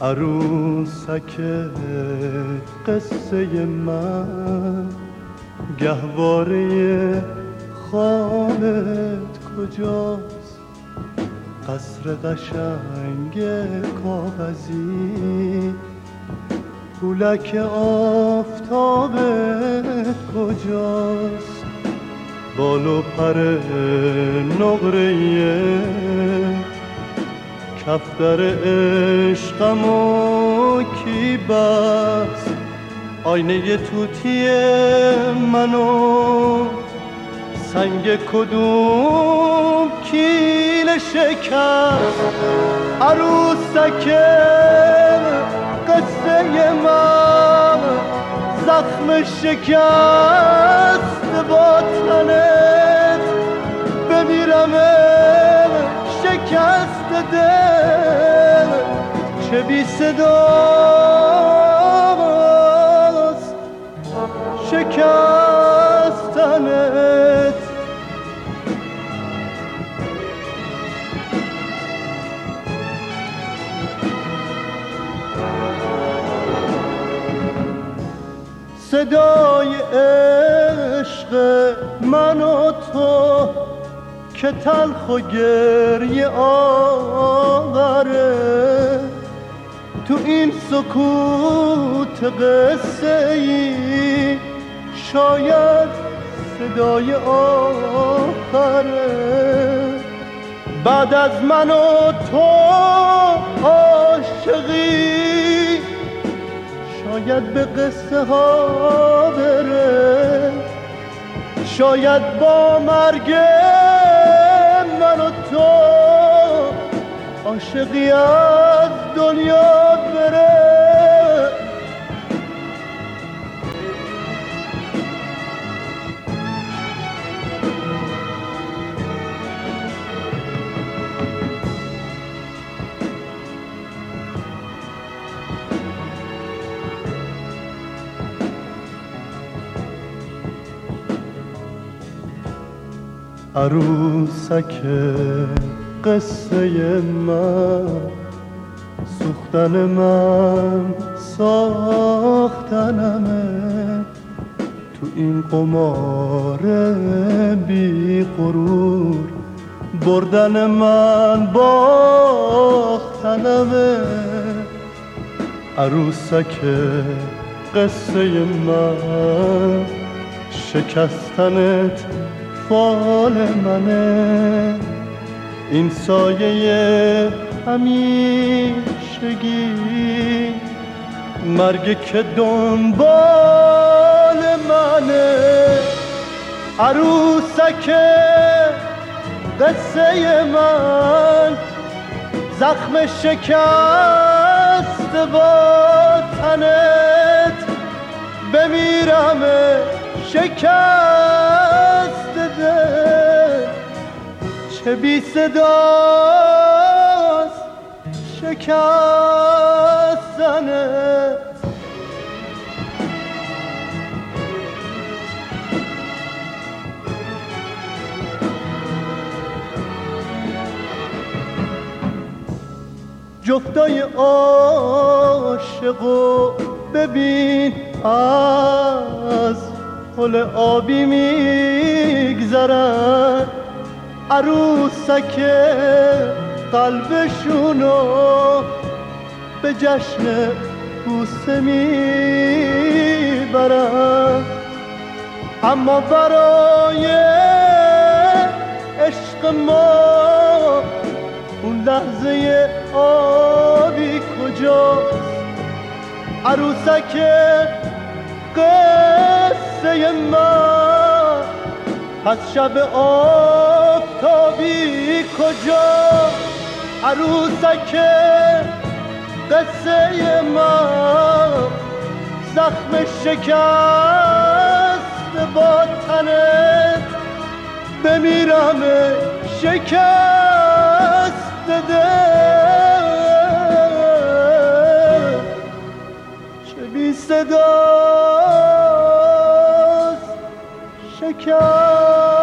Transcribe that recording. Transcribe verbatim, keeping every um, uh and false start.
عروسک قصه من، گهواره خوابت کجاست؟ قصر قشنگ کاغذی، پولک آفتابت کجاست؟ بال و پر نقره‌ای کفتر عشقمو کی بست؟ آینه توتی منو سنگ کدوم کیل شکست؟ عروسک قصه من، زخم شکست با تنت، بمیرم شکست دل، چه بی صداست شکستنت. صدای عشق من و تو که تلخ و گریه آوره، تو این سکوت قصه ای شاید صدای آخره. بعد از من و تو عاشقی شاید به قصه ها بره، شاید با مرگ من و تو عاشقی از دنیا بره. عروسک قصه من، سوختن من ساختنمه، تو این قمار بی غرور بردن من باختنمه. عروسک قصه من، شکستنت فال منه، این سایه همیشگی مرگ که دنبال منه. عروسک قصه من، زخم شکست با تنت، بمیرم شکست دل، چه بی صداست شکستنت. جفتای عاشقو ببین از پل آبی میگذرن، عروسک قلبشونو به جشن بوسه میبرن. اما برای عشق ما اون لحظه آبی کجاست؟ عروسک قصه من، پس شب آفتابی کجاست؟ عروسک قصه من، زخم شکست با تنت، بمیرم شکست دل، چه بی صداست شکست.